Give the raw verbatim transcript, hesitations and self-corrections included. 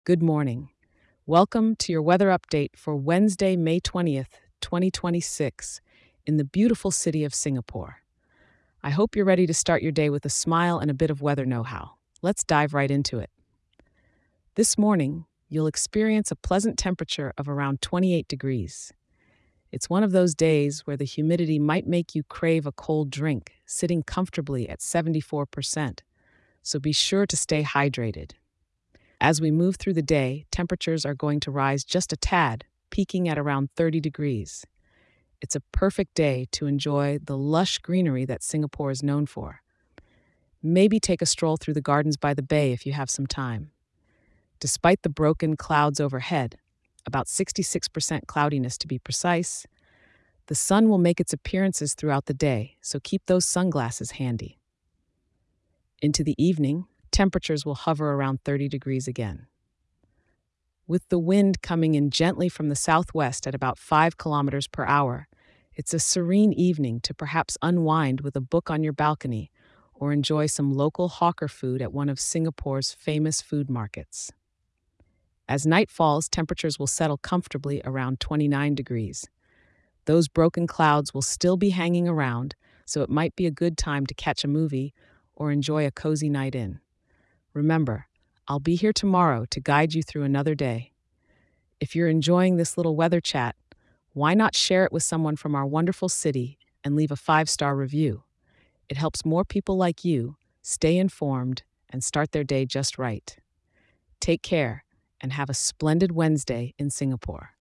Good morning. Welcome to your weather update for Wednesday, May twentieth, twenty twenty-six, in the beautiful city of Singapore. I hope you're ready to start your day with a smile and a bit of weather know how. Let's dive right into it. This morning, you'll experience a pleasant temperature of around twenty-eight degrees. It's one of those days where the humidity might make you crave a cold drink, sitting comfortably at seventy-four percent, so be sure to stay hydrated. As we move through the day, temperatures are going to rise just a tad, peaking at around thirty degrees. It's a perfect day to enjoy the lush greenery that Singapore is known for. Maybe take a stroll through the gardens by the bay if you have some time. Despite the broken clouds overhead, about sixty-six percent cloudiness to be precise, the sun will make its appearances throughout the day, so keep those sunglasses handy. Into the evening, temperatures will hover around thirty degrees again. With the wind coming in gently from the southwest at about five kilometers per hour, it's a serene evening to perhaps unwind with a book on your balcony or enjoy some local hawker food at one of Singapore's famous food markets. As night falls, temperatures will settle comfortably around twenty-nine degrees. Those broken clouds will still be hanging around, so it might be a good time to catch a movie or enjoy a cozy night in. Remember, I'll be here tomorrow to guide you through another day. If you're enjoying this little weather chat, why not share it with someone from our wonderful city and leave a five-star review? It helps more people like you stay informed and start their day just right. Take care and have a splendid Wednesday in Singapore.